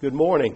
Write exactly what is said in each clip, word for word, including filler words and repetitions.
Good morning.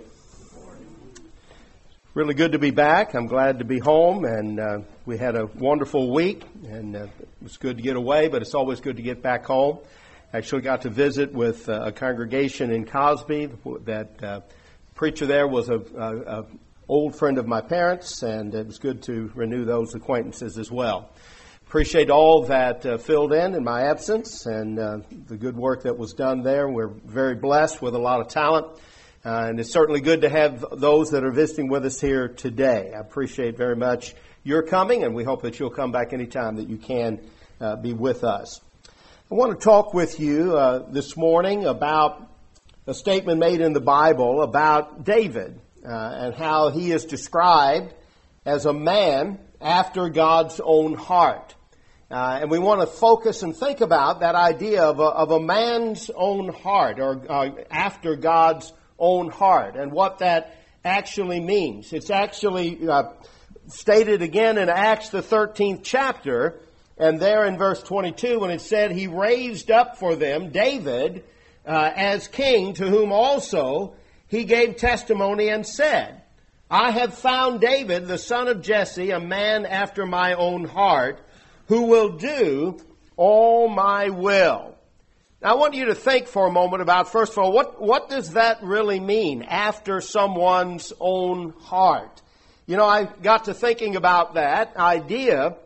Really good to be back. I'm glad to be home, and uh, we had a wonderful week, and uh, it was good to get away, but it's always good to get back home. Actually got to visit with uh, a congregation in Cosby. That uh, preacher there was a, a, a old friend of my parents, and it was good to renew those acquaintances as well. Appreciate all that uh, filled in in my absence, and uh, the good work that was done there. We're very blessed with a lot of talent. Uh, and it's certainly good to have those that are visiting with us here today. I appreciate very much your coming, and we hope that you'll come back anytime that you can uh, be with us. I want to talk with you uh, this morning about a statement made in the Bible about David uh, and how he is described as a man after God's own heart. Uh, and we want to focus and think about that idea of a, of a man's own heart, or uh, after God's own heart, and what that actually means. It's actually uh, stated again in Acts, the thirteenth chapter, and there in verse twenty-two, when it said, He raised up for them David uh, as king, to whom also He gave testimony and said, I have found David, the son of Jesse, a man after my own heart, who will do all my will. Now, I want you to think for a moment about, first of all, what, what does that really mean, after someone's own heart? You know, I got to thinking about that idea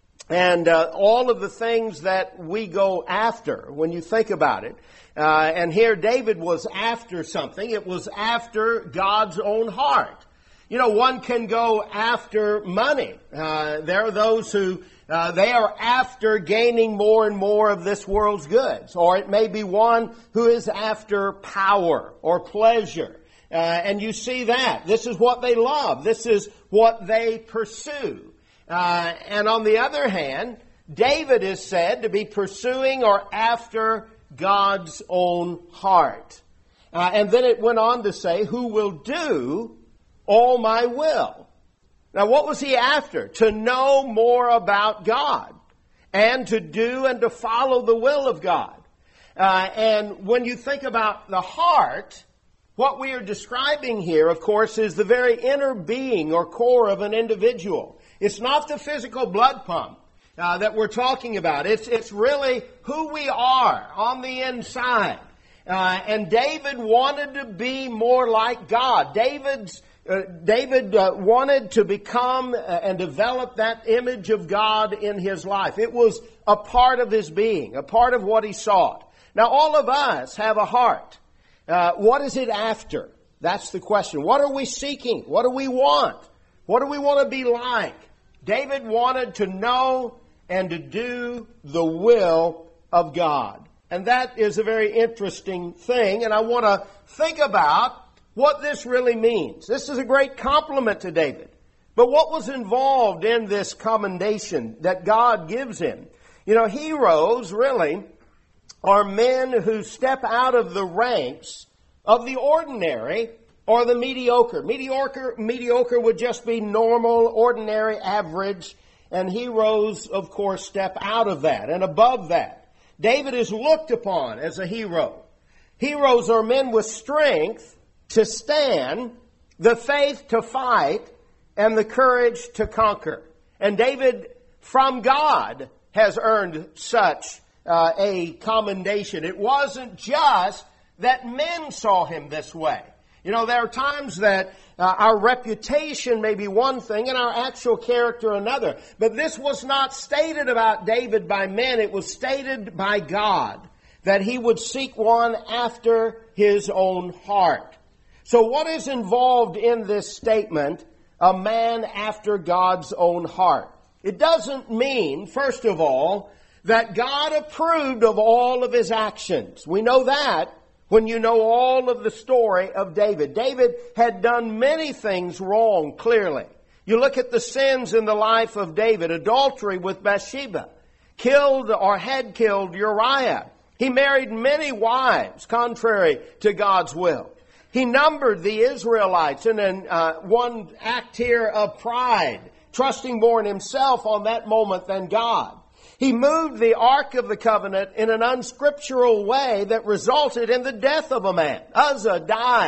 and uh, all of the things that we go after when you think about it. Uh, and here David was after something. It was after God's own heart. You know, one can go after money. Uh, there are those who Uh, they are after gaining more and more of this world's goods. Or it may be one who is after power or pleasure. Uh, and you see that. This is what they love. This is what they pursue. Uh, and on the other hand, David is said to be pursuing or after God's own heart. Uh, and then it went on to say, who will do all my will. Now, what was he after? To know more about God and to do and to follow the will of God. Uh, and when you think about the heart, what we are describing here, of course, is the very inner being or core of an individual. It's not the physical blood pump uh, that we're talking about. It's, it's really who we are on the inside. Uh, and David wanted to be more like God. David's Uh, David uh, wanted to become uh, and develop that image of God in his life. It was a part of his being, a part of what he sought. Now, all of us have a heart. Uh, what is it after? That's the question. What are we seeking? What do we want? What do we want to be like? David wanted to know and to do the will of God. And that is a very interesting thing, and I want to think about what this really means. This is a great compliment to David. But what was involved in this commendation that God gives him? You know, heroes really are men who step out of the ranks of the ordinary or the mediocre. Mediocre, mediocre would just be normal, ordinary, average. And heroes, of course, step out of that and above that. David is looked upon as a hero. Heroes are men with strength to stand, the faith to fight, and the courage to conquer. And David, from God, has earned such uh, a commendation. It wasn't just that men saw him this way. You know, there are times that uh, our reputation may be one thing and our actual character another. But this was not stated about David by men. It was stated by God that he would seek one after his own heart. So what is involved in this statement, a man after God's own heart? It doesn't mean, first of all, that God approved of all of his actions. We know that when you know all of the story of David. David had done many things wrong, clearly. You look at the sins in the life of David: adultery with Bathsheba, killed or had killed Uriah. He married many wives, contrary to God's will. He numbered the Israelites in an, uh, one act here of pride, trusting more in himself on that moment than God. He moved the Ark of the Covenant in an unscriptural way that resulted in the death of a man. Uzzah died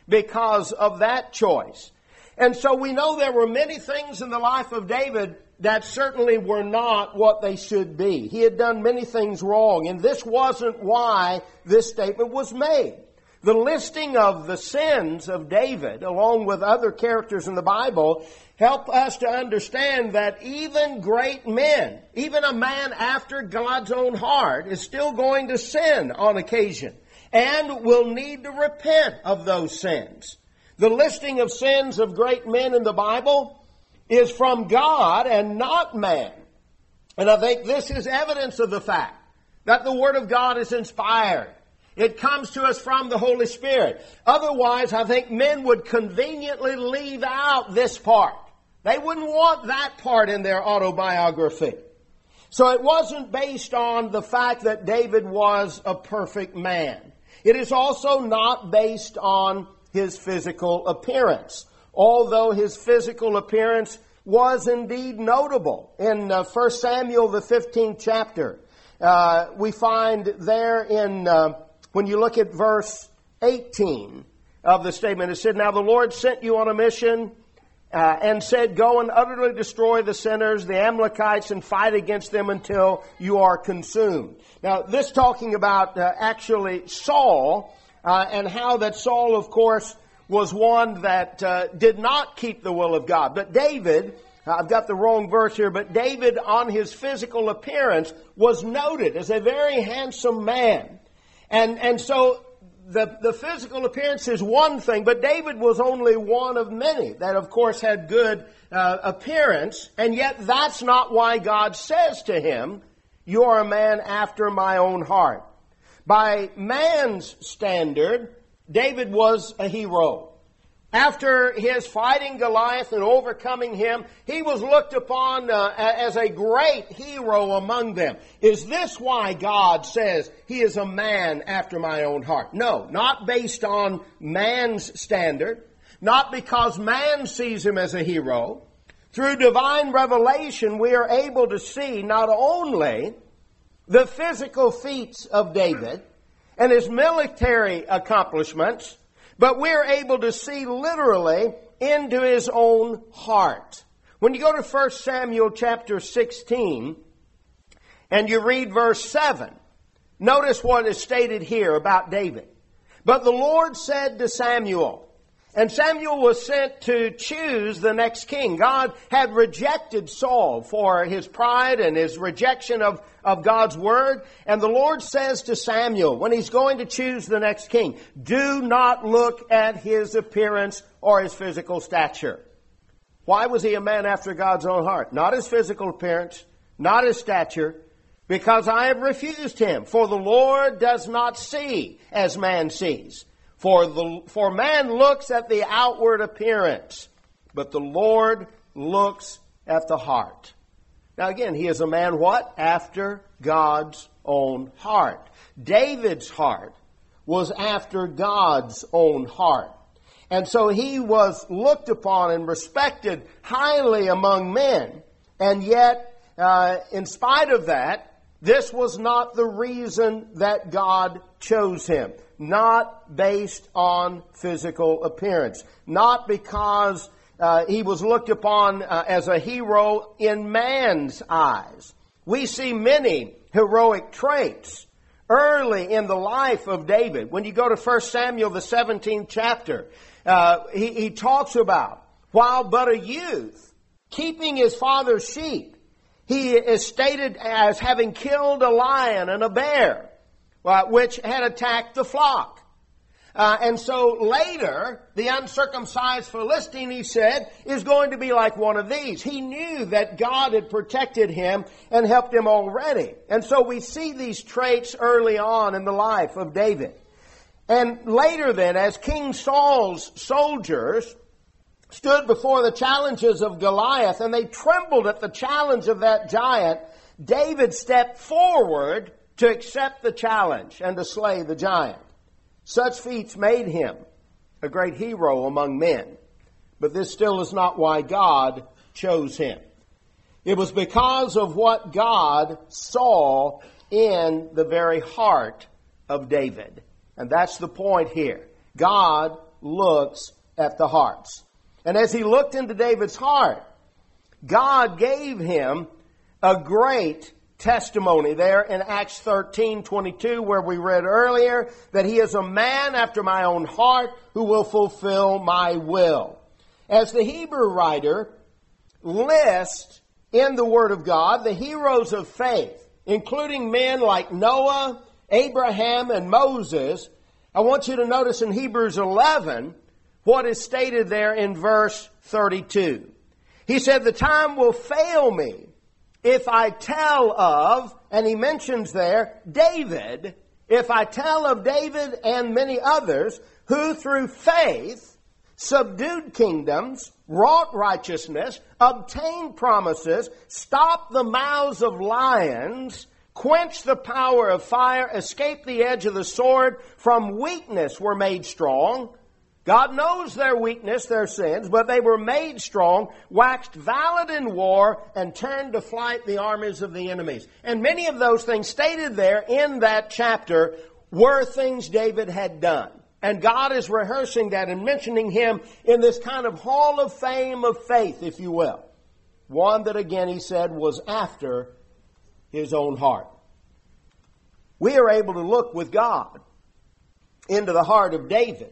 because of that choice. And so we know there were many things in the life of David that certainly were not what they should be. He had done many things wrong, and this wasn't why this statement was made. The listing of the sins of David, along with other characters in the Bible, help us to understand that even great men, even a man after God's own heart, is still going to sin on occasion and will need to repent of those sins. The listing of sins of great men in the Bible is from God and not man. And I think this is evidence of the fact that the Word of God is inspired. It comes to us from the Holy Spirit. Otherwise, I think men would conveniently leave out this part. They wouldn't want that part in their autobiography. So it wasn't based on the fact that David was a perfect man. It is also not based on his physical appearance, although his physical appearance was indeed notable. In uh, First Samuel, the fifteenth chapter, uh, we find there in, uh, when you look at verse eighteen of the statement, it said, "Now the Lord sent you on a mission uh, and said, go and utterly destroy the sinners, the Amalekites, and fight against them until you are consumed." Now, this talking about uh, actually Saul, uh, and how that Saul, of course, was one that uh, did not keep the will of God. But David, I've got the wrong verse here, but David on his physical appearance was noted as a very handsome man. And and so the, the physical appearance is one thing, but David was only one of many that, of course, had good uh, appearance. And yet that's not why God says to him, "You are a man after my own heart." By man's standard, David was a hero. After his fighting Goliath and overcoming him, he was looked upon uh, as a great hero among them. Is this why God says he is a man after my own heart? No, not based on man's standard, not because man sees him as a hero. Through divine revelation, we are able to see not only the physical feats of David and his military accomplishments, but we're able to see literally into his own heart. When you go to First Samuel chapter sixteen and you read verse seven, notice what is stated here about David. "But the Lord said to Samuel," and Samuel was sent to choose the next king. God had rejected Saul for his pride and his rejection of, of God's word. And the Lord says to Samuel, when he's going to choose the next king, "Do not look at his appearance or his physical stature." Why was he a man after God's own heart? Not his physical appearance, not his stature, because I have refused him. For the Lord does not see as man sees. For the for man looks at the outward appearance, but the Lord looks at the heart. Now again, he is a man what? After God's own heart. David's heart was after God's own heart. And so he was looked upon and respected highly among men. And yet, uh, in spite of that, this was not the reason that God chose him. Not based on physical appearance. Not because uh, he was looked upon uh, as a hero in man's eyes. We see many heroic traits early in the life of David. When you go to First Samuel, the seventeenth chapter, uh, he, he talks about, while but a youth, keeping his father's sheep, he is stated as having killed a lion and a bear, Uh, which had attacked the flock. Uh, and so later, the uncircumcised Philistine, he said, is going to be like one of these. He knew that God had protected him and helped him already. And so we see these traits early on in the life of David. And later then, as King Saul's soldiers stood before the challenges of Goliath and they trembled at the challenge of that giant, David stepped forward to accept the challenge and to slay the giant. Such feats made him a great hero among men. But this still is not why God chose him. It was because of what God saw in the very heart of David. And that's the point here. God looks at the hearts. And as he looked into David's heart, God gave him a great testimony there in Acts thirteen twenty-two, where we read earlier that he is a man after my own heart who will fulfill my will. As the Hebrew writer lists in the Word of God the heroes of faith, including men like Noah, Abraham, and Moses, I want you to notice in Hebrews eleven what is stated there in verse thirty-two. He said, the time will fail me if I tell of, and he mentions there, David, if I tell of David and many others who through faith subdued kingdoms, wrought righteousness, obtained promises, stopped the mouths of lions, quenched the power of fire, escaped the edge of the sword, from weakness were made strong. God knows their weakness, their sins, but they were made strong, waxed valiant in war, and turned to flight the armies of the enemies. And many of those things stated there in that chapter were things David had done. And God is rehearsing that and mentioning him in this kind of hall of fame of faith, if you will. One that, again, he said, was after his own heart. We are able to look with God into the heart of David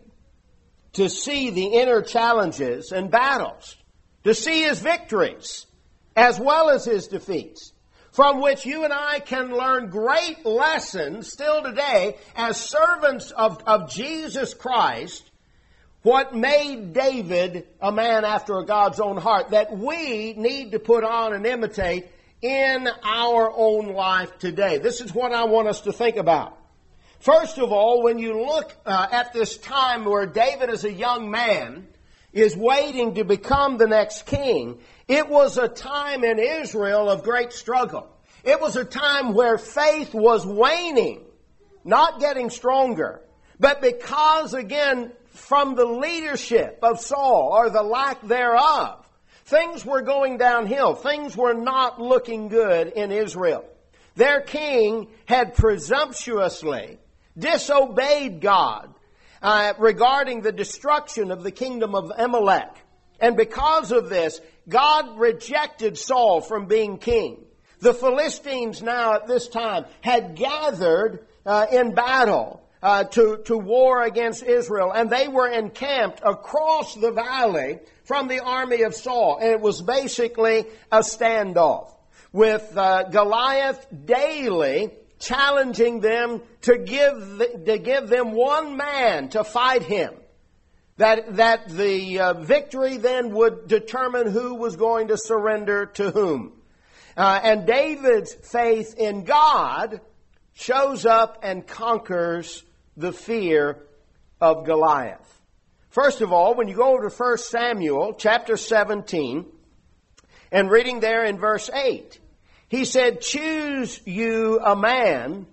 to see the inner challenges and battles, to see his victories as well as his defeats, from which you and I can learn great lessons still today as servants of, of Jesus Christ, what made David a man after God's own heart that we need to put on and imitate in our own life today. This is what I want us to think about. First of all, when you look uh, at this time where David as a young man is waiting to become the next king, it was a time in Israel of great struggle. It was a time where faith was waning, not getting stronger. But because, again, from the leadership of Saul, or the lack thereof, things were going downhill. Things were not looking good in Israel. Their king had presumptuously disobeyed God uh, regarding the destruction of the kingdom of Amalek. And because of this, God rejected Saul from being king. The Philistines now at this time had gathered uh, in battle uh, to, to war against Israel. And they were encamped across the valley from the army of Saul. And it was basically a standoff with uh, Goliath daily challenging them to give to give them one man to fight him. That that the uh, victory then would determine who was going to surrender to whom. Uh, and David's faith in God shows up and conquers the fear of Goliath. First of all, when you go over to First Samuel chapter seventeen and reading there in verse eight, he said, choose you a man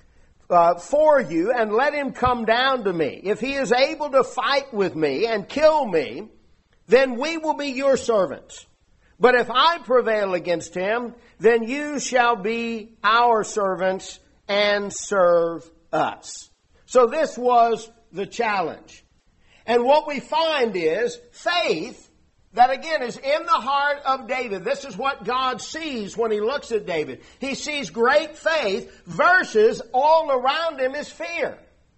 uh, for you and let him come down to me. If he is able to fight with me and kill me, then we will be your servants. But if I prevail against him, then you shall be our servants and serve us. So this was the challenge. And what we find is faith that again is in the heart of David. This is what God sees when he looks at David. He sees great faith versus all around him is fear.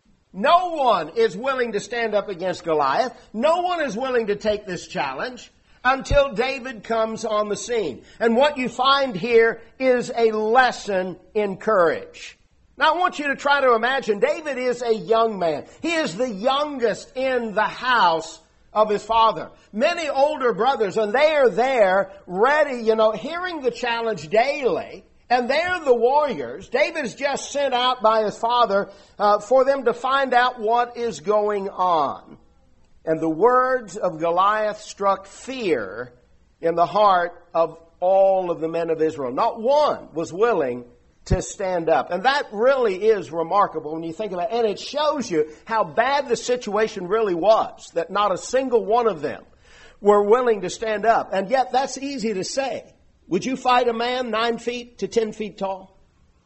No one is willing to stand up against Goliath. No one is willing to take this challenge until David comes on the scene. And what you find here is a lesson in courage. Now I want you to try to imagine David is a young man. He is the youngest in the house of his father. Many older brothers, and they are there ready, you know, hearing the challenge daily. And they're the warriors. David is just sent out by his father uh, for them to find out what is going on. And the words of Goliath struck fear in the heart of all of the men of Israel. Not one was willing to stand up. And that really is remarkable when you think about it. And it shows you how bad the situation really was, that not a single one of them were willing to stand up. And yet that's easy to say. Would you fight a man nine feet to ten feet tall?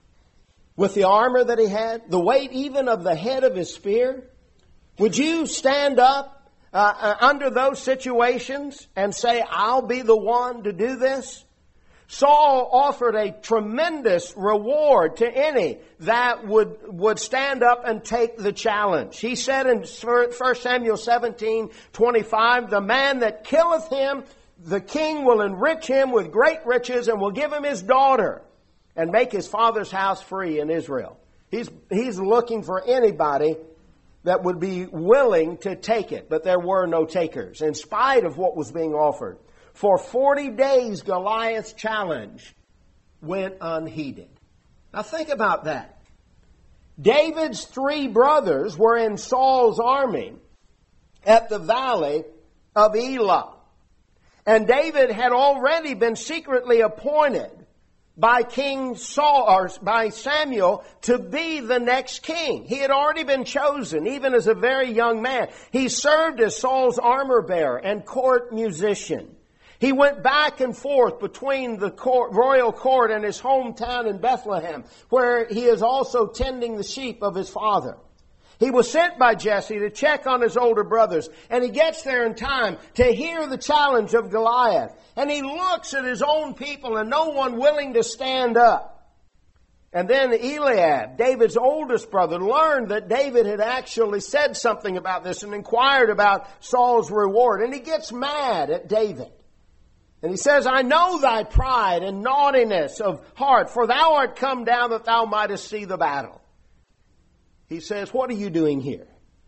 With the armor that he had, the weight even of the head of his spear? Would you stand up uh, uh, under those situations and say, I'll be the one to do this? Saul offered a tremendous reward to any that would, would stand up and take the challenge. He said in First Samuel seventeen twenty-five, the man that killeth him, the king will enrich him with great riches and will give him his daughter and make his father's house free in Israel. He's, he's looking for anybody that would be willing to take it, but there were no takers in spite of what was being offered. For forty days, Goliath's challenge went unheeded. Now think about that. David's three brothers were in Saul's army at the valley of Elah. And David had already been secretly appointed by King Saul, or by Samuel, to be the next king. He had already been chosen, even as a very young man. He served as Saul's armor bearer and court musician. He went back and forth between the court, royal court and his hometown in Bethlehem, where he is also tending the sheep of his father. He was sent by Jesse to check on his older brothers, and he gets there in time to hear the challenge of Goliath. And he looks at his own people and no one willing to stand up. And then Eliab, David's oldest brother, learned that David had actually said something about this and inquired about Saul's reward. And he gets mad at David. And he says, I know thy pride and naughtiness of heart, for thou art come down that thou mightest see the battle. He says, what are you doing here?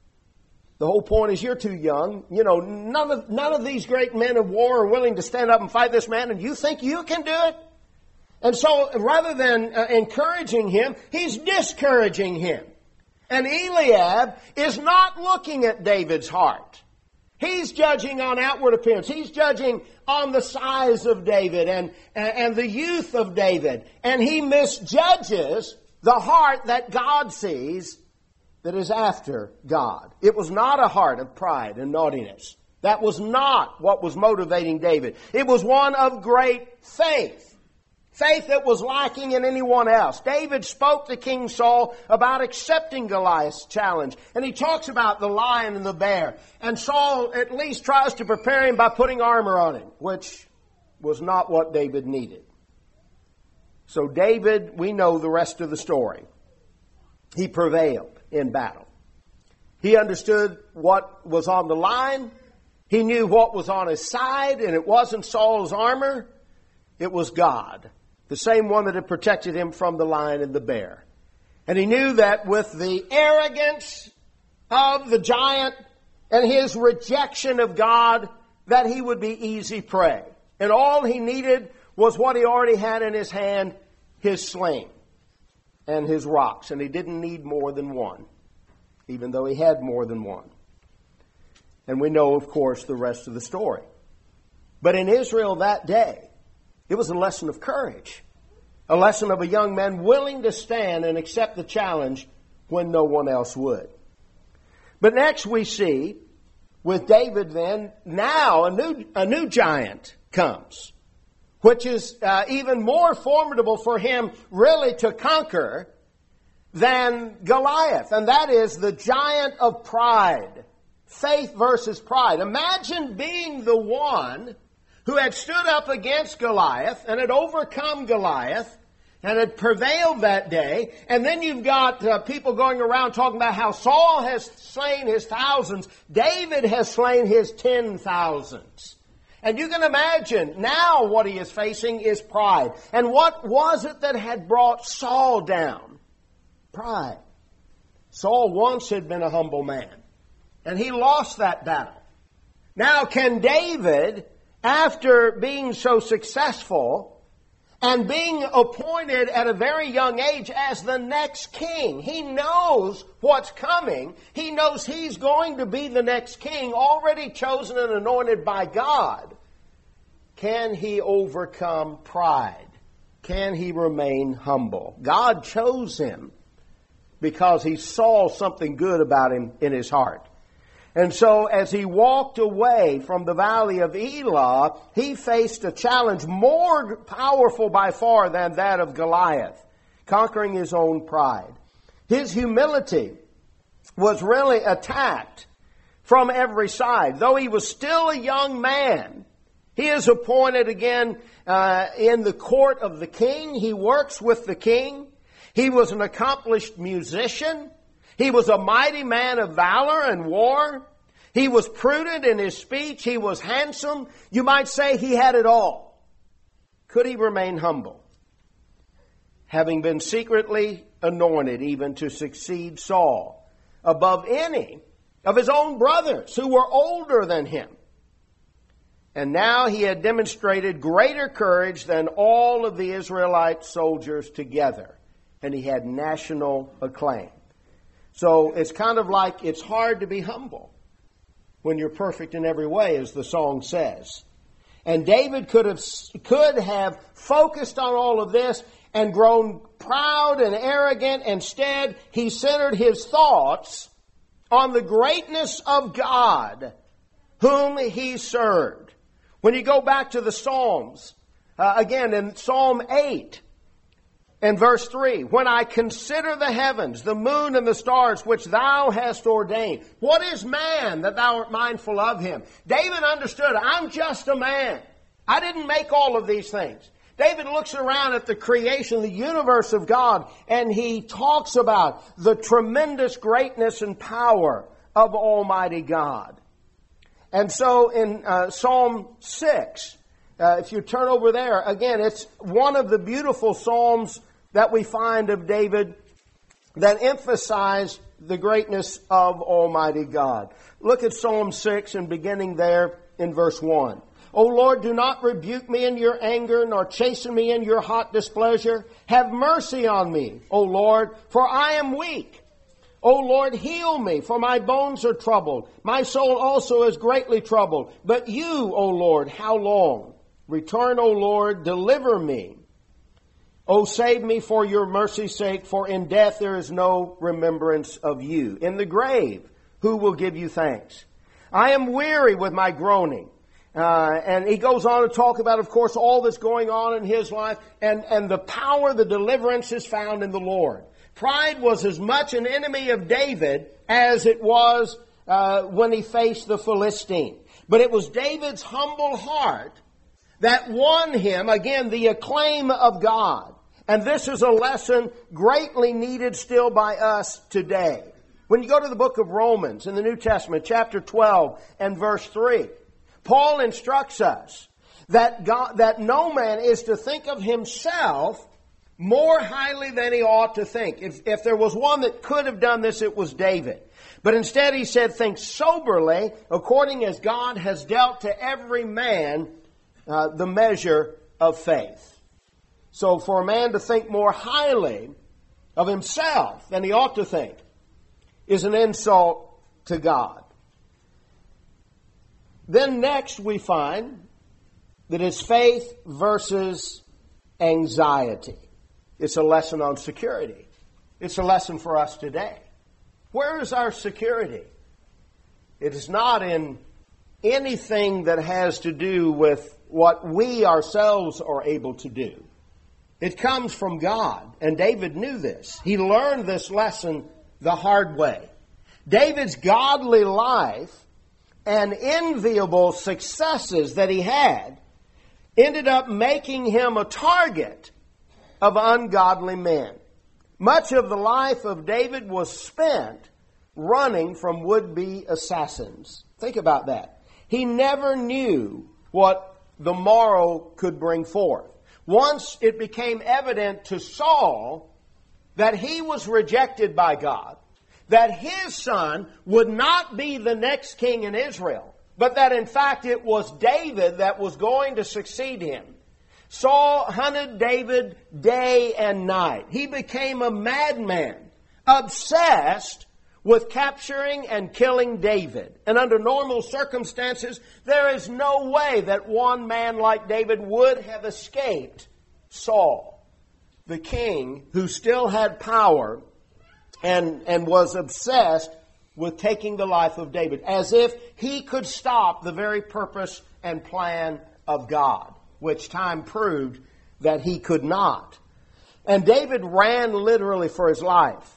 The whole point is you're too young. You know, none of, none of these great men of war are willing to stand up and fight this man, and you think you can do it? And so rather than uh, encouraging him, he's discouraging him. And Eliab is not looking at David's heart. He's judging on outward appearance. He's judging on the size of David and, and the youth of David. And he misjudges the heart that God sees that is after God. It was not a heart of pride and naughtiness. That was not what was motivating David. It was one of great faith. Faith that was lacking in anyone else. David spoke to King Saul about accepting Goliath's challenge. And he talks about the lion and the bear. And Saul at least tries to prepare him by putting armor on him, which was not what David needed. So David, we know the rest of the story. He prevailed in battle. He understood what was on the line. He knew what was on his side, and it wasn't Saul's armor. It was God. The same one that had protected him from the lion and the bear. And he knew that with the arrogance of the giant and his rejection of God, that he would be easy prey. And all he needed was what he already had in his hand, his sling and his rocks. And he didn't need more than one, even though he had more than one. And we know, of course, the rest of the story. But in Israel that day, it was a lesson of courage. A lesson of a young man willing to stand and accept the challenge when no one else would. But next we see, with David then, now a new, a new giant comes, which is uh, even more formidable for him really to conquer than Goliath. And that is the giant of pride. Faith versus pride. Imagine being the one who had stood up against Goliath and had overcome Goliath and had prevailed that day. And then you've got uh, people going around talking about how Saul has slain his thousands. David has slain his ten thousands. And you can imagine now what he is facing is pride. And what was it that had brought Saul down? Pride. Saul once had been a humble man, and he lost that battle. Now can David, after being so successful and being appointed at a very young age as the next king, he knows what's coming. He knows he's going to be the next king, already chosen and anointed by God. Can he overcome pride? Can he remain humble? God chose him because he saw something good about him in his heart. And so as he walked away from the valley of Elah, he faced a challenge more powerful by far than that of Goliath, conquering his own pride. His humility was really attacked from every side. Though he was still a young man, he is appointed again uh, in the court of the king. He works with the king. He was an accomplished musician. He was a mighty man of valor and war. He was prudent in his speech. He was handsome. You might say he had it all. Could he remain humble? Having been secretly anointed even to succeed Saul above any of his own brothers who were older than him. And now he had demonstrated greater courage than all of the Israelite soldiers together. And he had national acclaim. So it's kind of like it's hard to be humble when you're perfect in every way, as the song says. And David could have, could have focused on all of this and grown proud and arrogant. Instead, he centered his thoughts on the greatness of God whom he served. When you go back to the Psalms, uh, again in Psalm eight and verse three, when I consider the heavens, the moon and the stars which thou hast ordained, what is man that thou art mindful of him? David understood, I'm just a man. I didn't make all of these things. David looks around at the creation, the universe of God, and he talks about the tremendous greatness and power of Almighty God. And so in uh, Psalm six, uh, if you turn over there, again, it's one of the beautiful psalms that we find of David that emphasize the greatness of Almighty God. Look at Psalm six and beginning there in verse one. O Lord, do not rebuke me in your anger, nor chasten me in your hot displeasure. Have mercy on me, O Lord, for I am weak. O Lord, heal me, for my bones are troubled. My soul also is greatly troubled. But you, O Lord, how long? Return, O Lord, deliver me. O save me for your mercy's sake, for in death there is no remembrance of you. In the grave, who will give you thanks? I am weary with my groaning. Uh, and he goes on to talk about, of course, all that's going on in his life, and, and the power, the deliverance is found in the Lord. Pride was as much an enemy of David as it was uh, when he faced the Philistine. But it was David's humble heart that won him, again, the acclaim of God. And this is a lesson greatly needed still by us today. When you go to the book of Romans in the New Testament, chapter twelve and verse three, Paul instructs us that God, that no man is to think of himself more highly than he ought to think. If, if there was one that could have done this, it was David. But instead he said, think soberly, according as God has dealt to every man uh, the measure of faith. So for a man to think more highly of himself than he ought to think is an insult to God. Then next we find that it's faith versus anxiety. It's a lesson on security. It's a lesson for us today. Where is our security? It is not in anything that has to do with what we ourselves are able to do. It comes from God, and David knew this. He learned this lesson the hard way. David's godly life and enviable successes that he had ended up making him a target of ungodly men. Much of the life of David was spent running from would-be assassins. Think about that. He never knew what the morrow could bring forth. Once it became evident to Saul that he was rejected by God, that his son would not be the next king in Israel, but that in fact it was David that was going to succeed him. Saul hunted David day and night. He became a madman, obsessed with capturing and killing David. And under normal circumstances, there is no way that one man like David would have escaped Saul, the king who still had power and, and was obsessed with taking the life of David, as if he could stop the very purpose and plan of God, which time proved that he could not. And David ran literally for his life.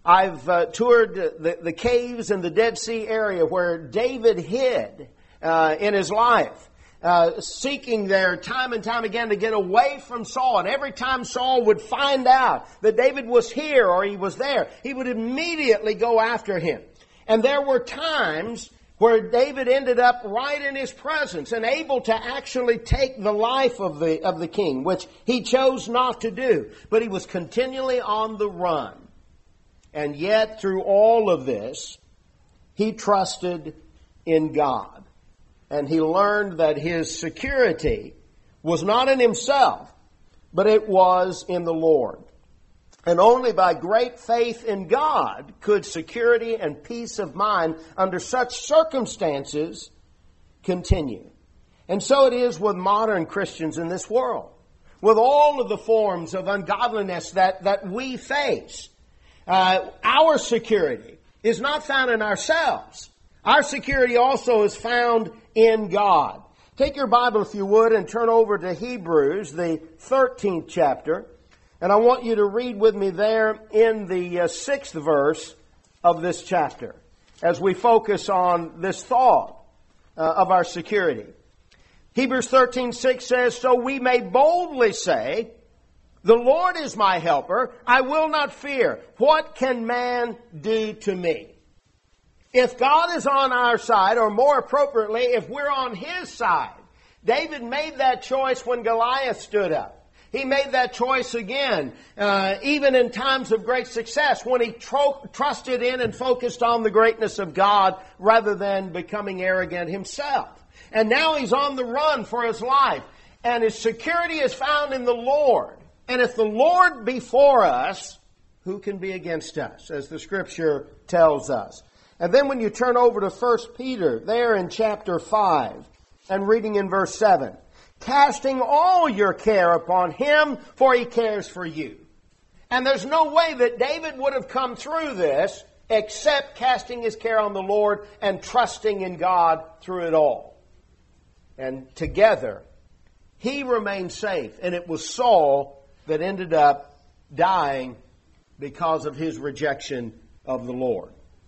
I've uh, toured the, the caves in the Dead Sea area where David hid uh, in his life, uh, seeking there time and time again to get away from Saul. And every time Saul would find out that David was here or he was there, he would immediately go after him. And there were times where David ended up right in his presence and able to actually take the life of the, of the king, which he chose not to do. But he was continually on the run. And yet, through all of this, he trusted in God. And he learned that his security was not in himself, but it was in the Lord. And only by great faith in God could security and peace of mind under such circumstances continue. And so it is with modern Christians in this world. With all of the forms of ungodliness that, that we face. Uh, our security is not found in ourselves. Our security also is found in God. Take your Bible, if you would, and turn over to Hebrews, the thirteenth chapter. And I want you to read with me there in the uh, sixth verse of this chapter as we focus on this thought uh, of our security. Hebrews thirteen six says, "So we may boldly say, 'The Lord is my helper. I will not fear. What can man do to me?'" If God is on our side, or more appropriately, if we're on His side, David made that choice when Goliath stood up. He made that choice again, uh, even in times of great success, when he tro- trusted in and focused on the greatness of God rather than becoming arrogant himself. And now he's on the run for his life, and his security is found in the Lord. And if the Lord be for us, who can be against us, as the Scripture tells us. And then when you turn over to First Peter, there in chapter five, and reading in verse seven, "Casting all your care upon Him, for He cares for you." And there's no way that David would have come through this except casting his care on the Lord and trusting in God through it all. And together, he remained safe. And it was Saul that ended up dying because of his rejection of the Lord.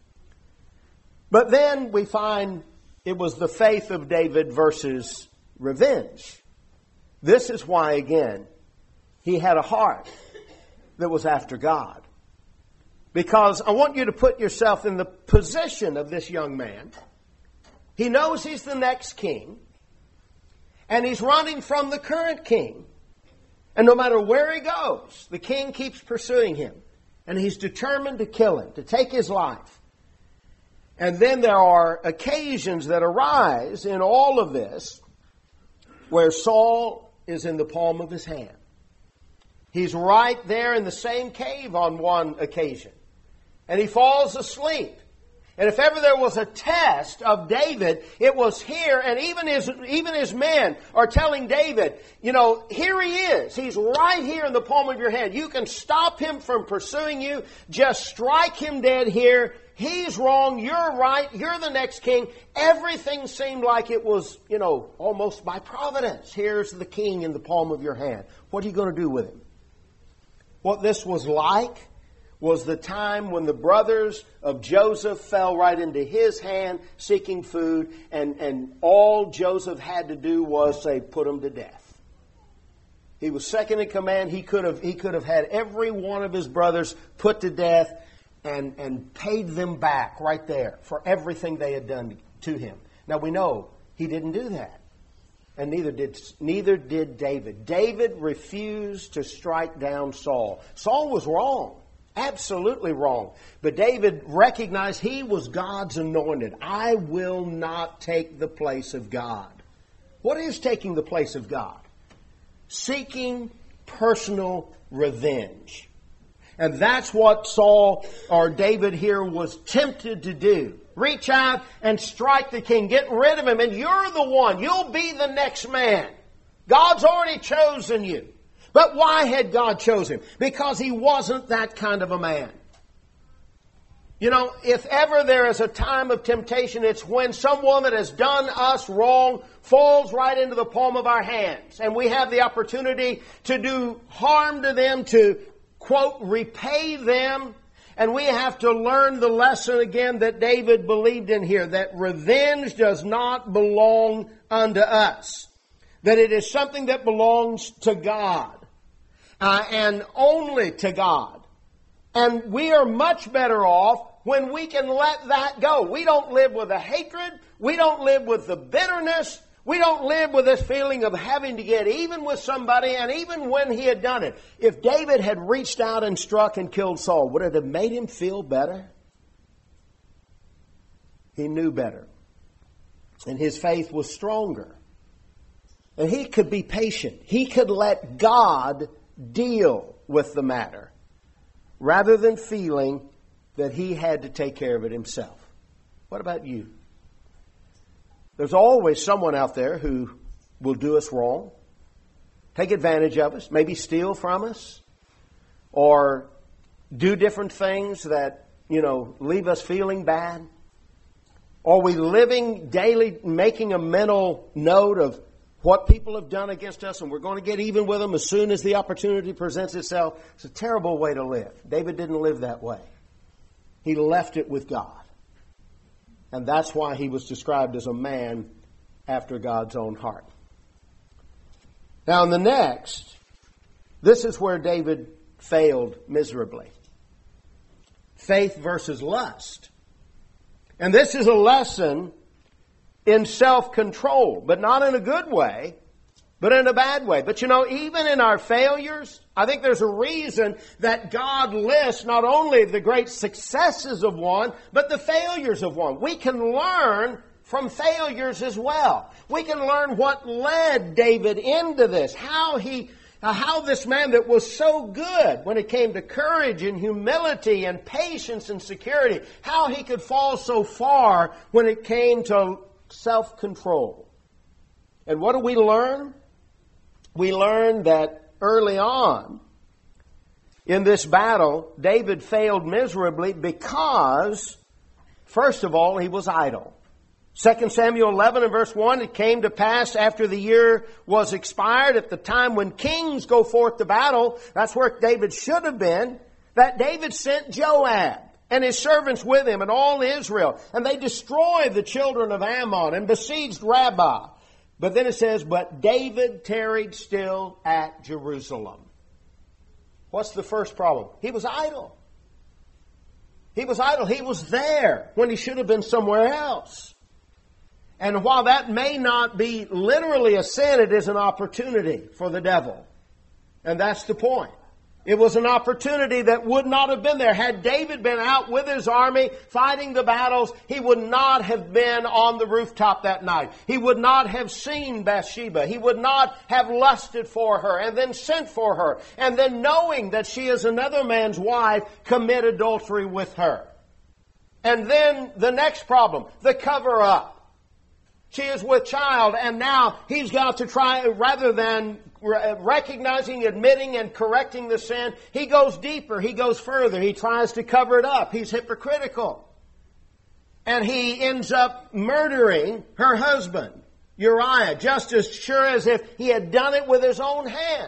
But then we find it was the faith of David versus revenge. This is why, again, he had a heart that was after God. Because I want you to put yourself in the position of this young man. He knows he's the next king, and he's running from the current king. And no matter where he goes, the king keeps pursuing him. And he's determined to kill him, to take his life. And then there are occasions that arise in all of this where Saul is in the palm of his hand. He's right there in the same cave on one occasion. And he falls asleep. And if ever there was a test of David, it was here. And even his, even his men are telling David, you know, here he is. He's right here in the palm of your hand. You can stop him from pursuing you. Just strike him dead here. He's wrong. You're right. You're the next king. Everything seemed like it was, you know, almost by providence. Here's the king in the palm of your hand. What are you going to do with him? What this was like was the time when the brothers of Joseph fell right into his hand seeking food, and, and all Joseph had to do was say, put them to death. He was second in command. He could have, he could have had every one of his brothers put to death and, and paid them back right there for everything they had done to him. Now we know he didn't do that. And neither did, neither did David. David refused to strike down Saul. Saul was wrong. Absolutely wrong. But David recognized he was God's anointed. I will not take the place of God. What is taking the place of God? Seeking personal revenge. And that's what Saul or David here was tempted to do. Reach out and strike the king. Get rid of him. And you're the one. You'll be the next man. God's already chosen you. But why had God chosen him? Because he wasn't that kind of a man. You know, if ever there is a time of temptation, it's when someone that has done us wrong falls right into the palm of our hands. And we have the opportunity to do harm to them, to, quote, repay them. And we have to learn the lesson again that David believed in here, that revenge does not belong unto us. That it is something that belongs to God. Uh, and only to God. And we are much better off when we can let that go. We don't live with a hatred. We don't live with the bitterness. We don't live with this feeling of having to get even with somebody, and even when he had done it. If David had reached out and struck and killed Saul, would it have made him feel better? He knew better. And his faith was stronger. And he could be patient. He could let God deal with the matter, rather than feeling that he had to take care of it himself. What about you? There's always someone out there who will do us wrong, take advantage of us, maybe steal from us, or do different things that, you know, leave us feeling bad. Are we living daily, making a mental note of what people have done against us, and we're going to get even with them as soon as the opportunity presents itself? It's a terrible way to live. David didn't live that way. He left it with God. And that's why he was described as a man after God's own heart. Now in the next, this is where David failed miserably. Faith versus lust. And this is a lesson in self-control, but not in a good way, but in a bad way. But you know, even in our failures, I think there's a reason that God lists not only the great successes of one, but the failures of one. We can learn from failures as well. We can learn what led David into this, how he, how this man that was so good when it came to courage and humility and patience and security, how he could fall so far when it came to self-control. And what do we learn? We learn that early on in this battle, David failed miserably because, first of all, he was idle. Second Samuel eleven and verse one, it came to pass after the year was expired, at the time when kings go forth to battle, that's where David should have been, that David sent Joab and his servants with him and all Israel. And they destroyed the children of Ammon and besieged Rabbah. But then it says, but David tarried still at Jerusalem. What's the first problem? He was idle. He was idle. He was there when he should have been somewhere else. And while that may not be literally a sin, it is an opportunity for the devil. And that's the point. It was an opportunity that would not have been there. Had David been out with his army fighting the battles, he would not have been on the rooftop that night. He would not have seen Bathsheba. He would not have lusted for her and then sent for her. And then knowing that she is another man's wife, commit adultery with her. And then the next problem, the cover-up. She is with child, and now he's got to try, rather than recognizing, admitting, and correcting the sin, he goes deeper, he goes further, he tries to cover it up. He's hypocritical. And he ends up murdering her husband, Uriah, just as sure as if he had done it with his own hand.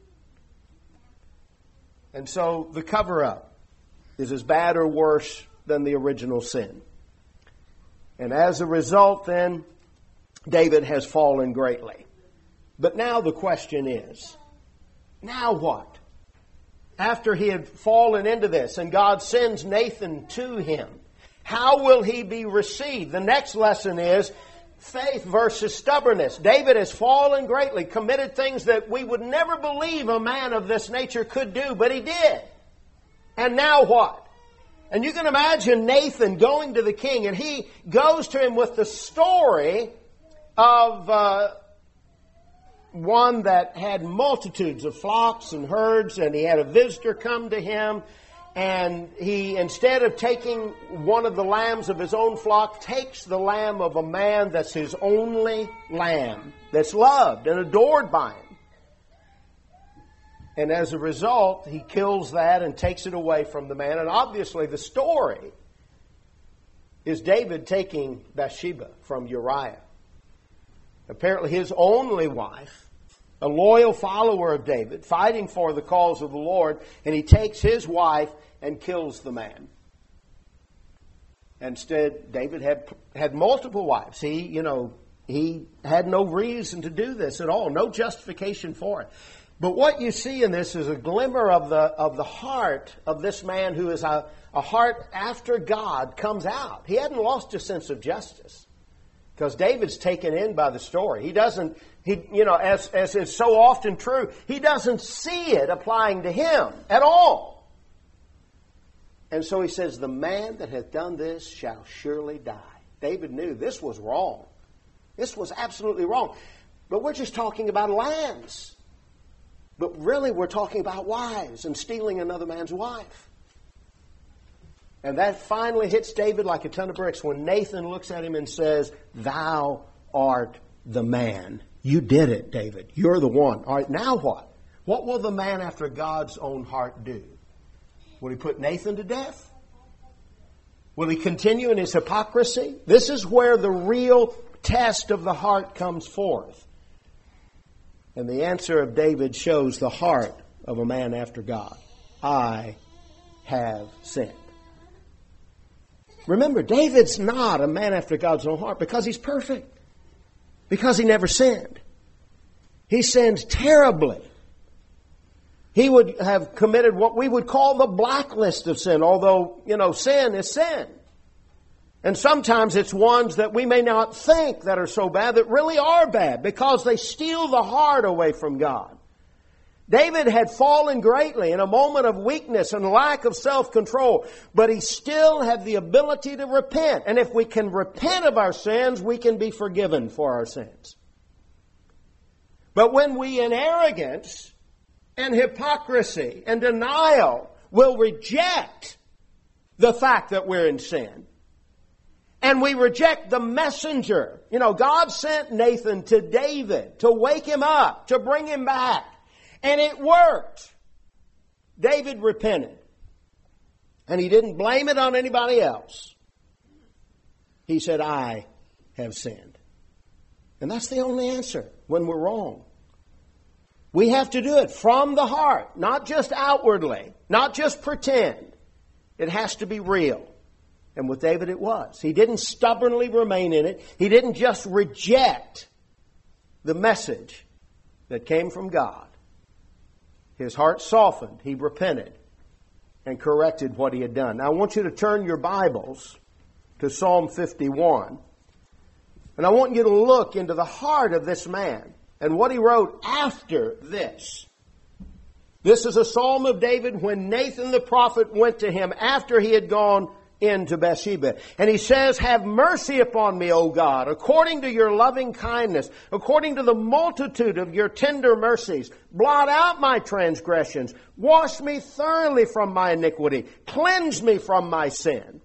And so the cover-up is as bad or worse than the original sin. And as a result, then, David has fallen greatly. But now the question is, now what? After he had fallen into this and God sends Nathan to him, how will he be received? The next lesson is faith versus stubbornness. David has fallen greatly, committed things that we would never believe a man of this nature could do, but he did. And now what? And you can imagine Nathan going to the king, and he goes to him with the story of uh, one that had multitudes of flocks and herds, and he had a visitor come to him, and he, instead of taking one of the lambs of his own flock, takes the lamb of a man that's his only lamb, that's loved and adored by him. And as a result, he kills that and takes it away from the man. And obviously the story is David taking Bathsheba from Uriah. Apparently his only wife, a loyal follower of David, fighting for the cause of the Lord, and he takes his wife and kills the man. Instead, David had had multiple wives. He, you know, he had no reason to do this at all, no justification for it. But what you see in this is a glimmer of the of the heart of this man who is a, a heart after God comes out. He hadn't lost his sense of justice because David's taken in by the story. He doesn't, he you know, as as is so often true, he doesn't see it applying to him at all. And so he says, the man that hath done this shall surely die. David knew this was wrong. This was absolutely wrong. But we're just talking about lands. But really we're talking about wives and stealing another man's wife. And that finally hits David like a ton of bricks when Nathan looks at him and says, thou art the man. You did it, David. You're the one. All right, now what? What will the man after God's own heart do? Will he put Nathan to death? Will he continue in his hypocrisy? This is where the real test of the heart comes forth. And the answer of David shows the heart of a man after God. I have sinned. Remember, David's not a man after God's own heart because he's perfect. Because he never sinned. He sinned terribly. He would have committed what we would call the blacklist of sin, although, you know, sin is sin. And sometimes it's ones that we may not think that are so bad that really are bad because they steal the heart away from God. David had fallen greatly in a moment of weakness and lack of self-control, but he still had the ability to repent. And if we can repent of our sins, we can be forgiven for our sins. But when we in arrogance and hypocrisy and denial will reject the fact that we're in sin, and we reject the messenger. You know, God sent Nathan to David to wake him up, to bring him back. And it worked. David repented. And he didn't blame it on anybody else. He said, I have sinned. And that's the only answer when we're wrong. We have to do it from the heart, not just outwardly, not just pretend. It has to be real. And with David it was. He didn't stubbornly remain in it. He didn't just reject the message that came from God. His heart softened. He repented and corrected what he had done. Now I want you to turn your Bibles to Psalm fifty-one. And I want you to look into the heart of this man and what he wrote after this. This is a psalm of David when Nathan the prophet went to him after he had gone into Bathsheba. And he says, have mercy upon me, O God, according to your loving kindness, according to the multitude of your tender mercies. Blot out my transgressions. Wash me thoroughly from my iniquity. Cleanse me from my sin.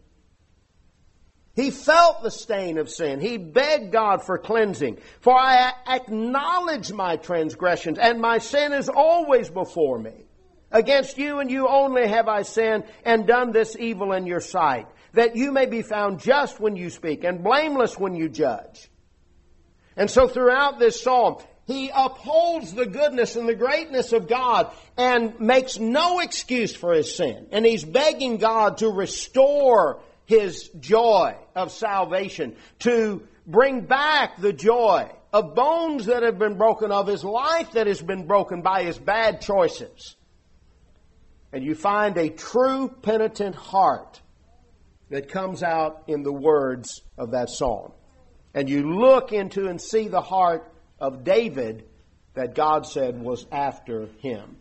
He felt the stain of sin. He begged God for cleansing. For I acknowledge my transgressions, and my sin is always before me. Against you and you only have I sinned and done this evil in your sight, that you may be found just when you speak and blameless when you judge. And so throughout this psalm, he upholds the goodness and the greatness of God and makes no excuse for his sin. And he's begging God to restore his joy of salvation, to bring back the joy of bones that have been broken, of his life that has been broken by his bad choices. And you find a true penitent heart that comes out in the words of that psalm. And you look into and see the heart of David that God said was after him.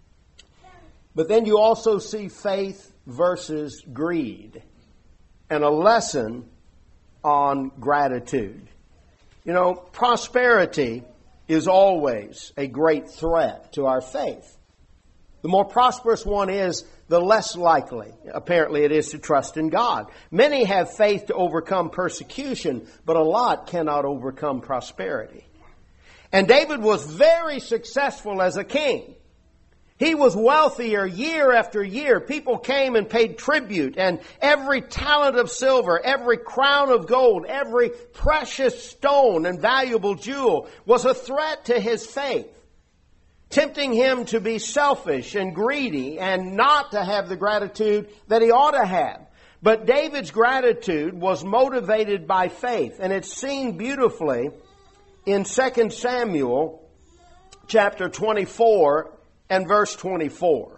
But then you also see faith versus greed and a lesson on gratitude. You know, prosperity is always a great threat to our faith. The more prosperous one is, the less likely, apparently, it is to trust in God. Many have faith to overcome persecution, but a lot cannot overcome prosperity. And David was very successful as a king. He was wealthier year after year. People came and paid tribute, and every talent of silver, every crown of gold, every precious stone and valuable jewel was a threat to his faith. tempting him to be selfish and greedy and not to have the gratitude that he ought to have. But David's gratitude was motivated by faith, and it's seen beautifully in Second Samuel chapter twenty-four and verse twenty-four,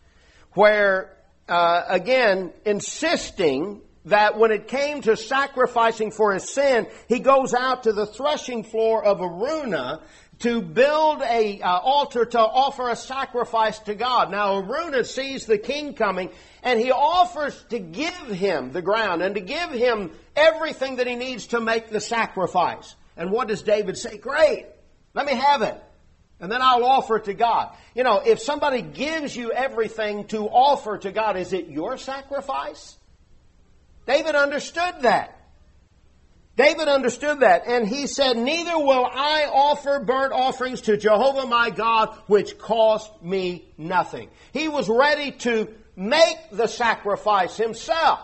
where, uh, again, insisting that when it came to sacrificing for his sin, he goes out to the threshing floor of Araunah to build a uh, altar to offer a sacrifice to God. Now Araunah sees the king coming, and he offers to give him the ground and to give him everything that he needs to make the sacrifice. And what does David say? Great, let me have it, and then I'll offer it to God. You know, if somebody gives you everything to offer to God, is it your sacrifice? David understood that. David understood that, and he said, neither will I offer burnt offerings to Jehovah my God, which cost me nothing. He was ready to make the sacrifice himself.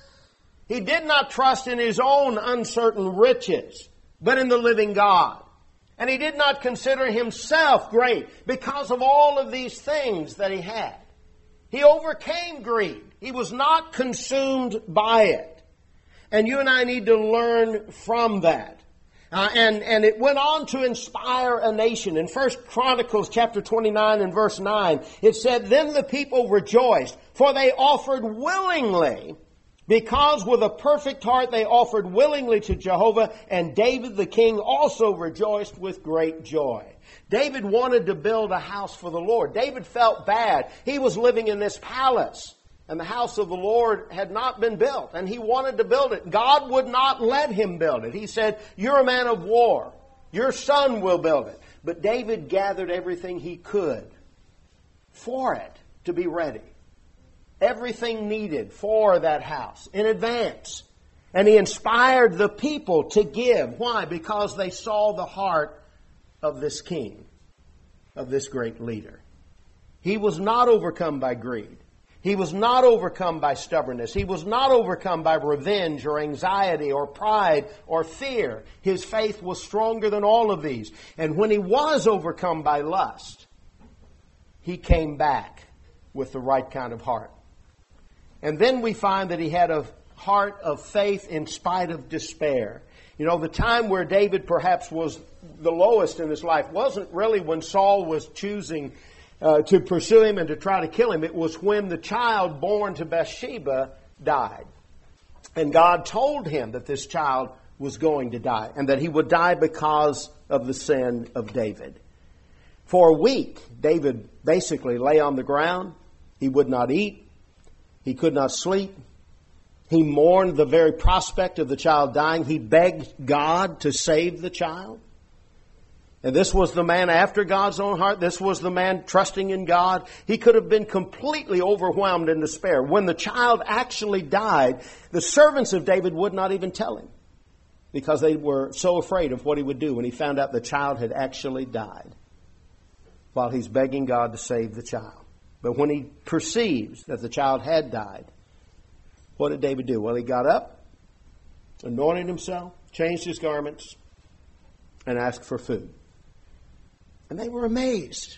He did not trust in his own uncertain riches, but in the living God. And he did not consider himself great because of all of these things that he had. He overcame greed. He was not consumed by it. And you and I need to learn from that. Uh, and, and it went on to inspire a nation. In First Chronicles chapter twenty-nine and verse nine, it said, then the people rejoiced, for they offered willingly, because with a perfect heart they offered willingly to Jehovah, and David the king also rejoiced with great joy. David wanted to build a house for the Lord. David felt bad. He was living in this palace, and the house of the Lord had not been built, and he wanted to build it. God would not let him build it. He said, you're a man of war. Your son will build it. But David gathered everything he could for it to be ready. Everything needed for that house in advance. And he inspired the people to give. Why? Because they saw the heart of this king, of this great leader. He was not overcome by greed. He was not overcome by stubbornness. He was not overcome by revenge or anxiety or pride or fear. His faith was stronger than all of these. And when he was overcome by lust, he came back with the right kind of heart. And then we find that he had a heart of faith in spite of despair. You know, the time where David perhaps was the lowest in his life wasn't really when Saul was choosing Uh, to pursue him and to try to kill him. It was when the child born to Bathsheba died. And God told him that this child was going to die, and that he would die because of the sin of David. For a week, David basically lay on the ground. He would not eat. He could not sleep. He mourned the very prospect of the child dying. He begged God to save the child. And this was the man after God's own heart. This was the man trusting in God. He could have been completely overwhelmed in despair. When the child actually died, the servants of David would not even tell him, because they were so afraid of what he would do when he found out the child had actually died, while he's begging God to save the child. But when he perceives that the child had died, what did David do? Well, he got up, anointed himself, changed his garments, and asked for food. And they were amazed.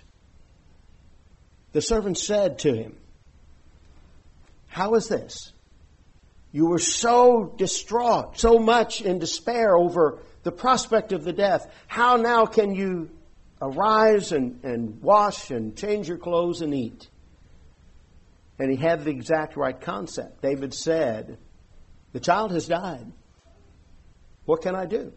The servant said to him, how is this? You were so distraught, so much in despair over the prospect of the death. How now can you arise and, and wash and change your clothes and eat? And he had the exact right concept. David said, the child has died. What can I do?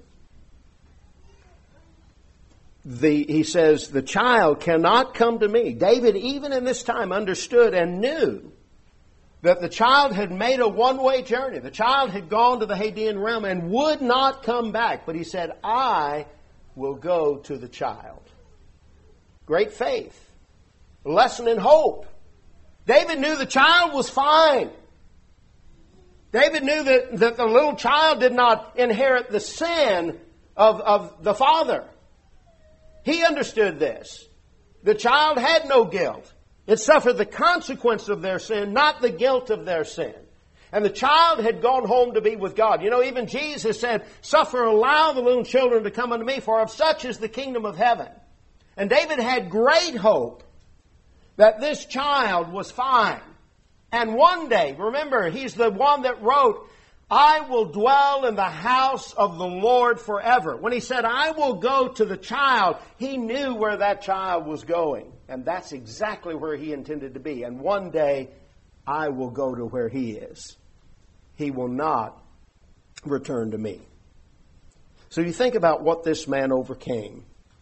The, he says, the child cannot come to me. David, even in this time, understood and knew that the child had made a one-way journey. The child had gone to the Hadean realm and would not come back. But he said, I will go to the child. Great faith. A lesson in hope. David knew the child was fine. David knew that, that the little child did not inherit the sin of, of the father. He understood this. The child had no guilt. It suffered the consequence of their sin, not the guilt of their sin. And the child had gone home to be with God. You know, even Jesus said, suffer, allow the little children to come unto me, for of such is the kingdom of heaven. And David had great hope that this child was fine. And one day, remember, he's the one that wrote, I will dwell in the house of the Lord forever. When he said, I will go to the child, he knew where that child was going. And that's exactly where he intended to be. And one day, I will go to where he is. He will not return to me. So you think about what this man overcame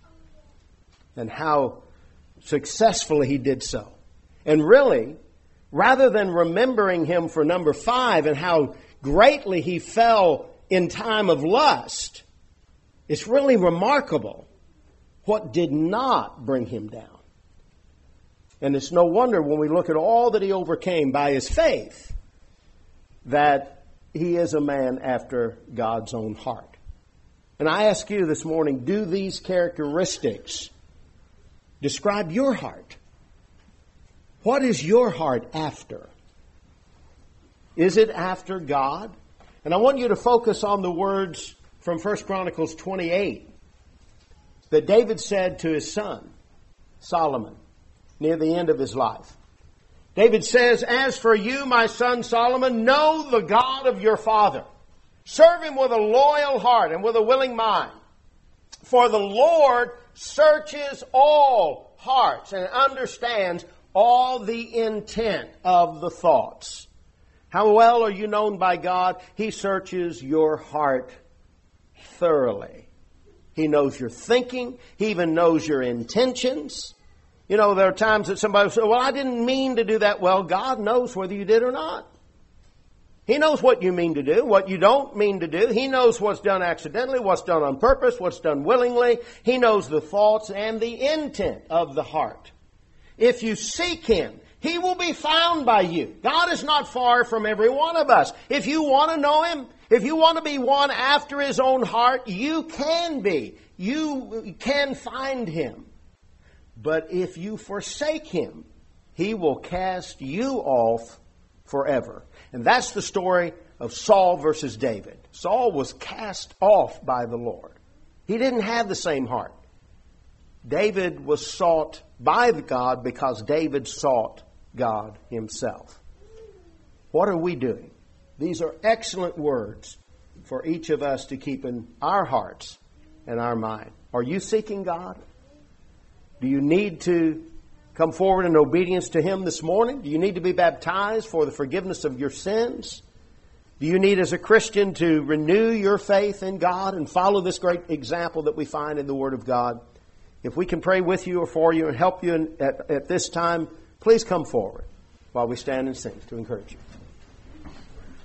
and how successfully he did so. And really, rather than remembering him for number five and how greatly he fell in time of lust, it's really remarkable what did not bring him down. And it's no wonder when we look at all that he overcame by his faith that he is a man after God's own heart. And I ask you this morning, do these characteristics describe your heart? What is your heart after? Is it after God? And I want you to focus on the words from First Chronicles twenty-eight that David said to his son, Solomon, near the end of his life. David says, as for you, my son Solomon, know the God of your father. Serve him with a loyal heart and with a willing mind. For the Lord searches all hearts and understands all the intent of the thoughts. How well are you known by God? He searches your heart thoroughly. He knows your thinking. He even knows your intentions. You know, there are times that somebody will say, well, I didn't mean to do that. Well, God knows whether you did or not. He knows what you mean to do, what you don't mean to do. He knows what's done accidentally, what's done on purpose, what's done willingly. He knows the thoughts and the intent of the heart. If you seek Him, He will be found by you. God is not far from every one of us. If you want to know Him, if you want to be one after His own heart, you can be. You can find Him. But if you forsake Him, He will cast you off forever. And that's the story of Saul versus David. Saul was cast off by the Lord. He didn't have the same heart. David was sought by God because David sought God Himself. What are we doing? These are excellent words for each of us to keep in our hearts and our mind. Are you seeking God? Do you need to come forward in obedience to Him this morning? Do you need to be baptized for the forgiveness of your sins? Do you need as a Christian to renew your faith in God and follow this great example that we find in the Word of God? If we can pray with you or for you and help you in, at, at this time, please come forward while we stand and sing to encourage you.